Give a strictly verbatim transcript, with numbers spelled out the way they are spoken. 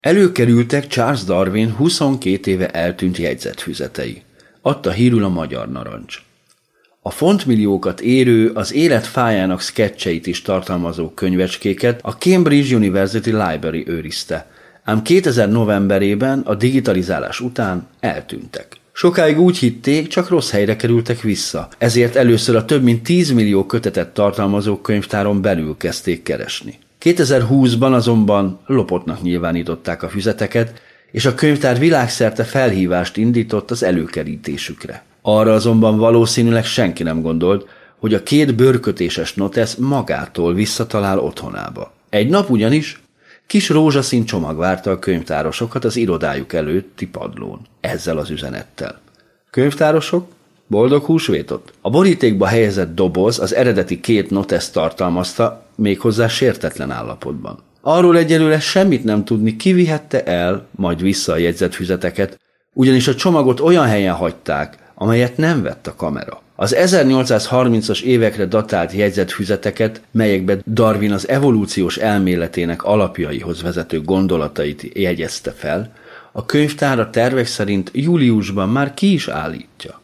Előkerültek Charles Darwin huszonkét éve eltűnt jegyzetfüzetei. Adta hírül a Magyar Narancs. A fontmilliókat érő, az élet fájának szketcseit is tartalmazó könyvecskéket a Cambridge University Library őrizte, ám kétezer novemberében a digitalizálás után eltűntek. Sokáig úgy hitték, csak rossz helyre kerültek vissza, ezért először a több mint tíz millió kötetet tartalmazó könyvtáron belül kezdték keresni. kétezer-húszban azonban lopottnak nyilvánították a füzeteket, és a könyvtár világszerte felhívást indított az előkerítésükre. Arra azonban valószínűleg senki nem gondolt, hogy a két bőrkötéses notesz magától visszatalál otthonába. Egy nap ugyanis kis rózsaszín csomag várta a könyvtárosokat az irodájuk előtti padlón, ezzel az üzenettel. Könyvtárosok, boldog húsvétot! A borítékba helyezett doboz az eredeti két noteszt tartalmazta, méghozzá sértetlen állapotban. Arról egyelőre semmit nem tudni, ki vihette el, majd vissza a jegyzetfüzeteket, ugyanis a csomagot olyan helyen hagyták, amelyet nem vett a kamera. Az ezernyolcszázharmincas évekre datált jegyzetfüzeteket, melyekbe Darwin az evolúciós elméletének alapjaihoz vezető gondolatait jegyezte fel, a könyvtár a tervek szerint júliusban már ki is állítja.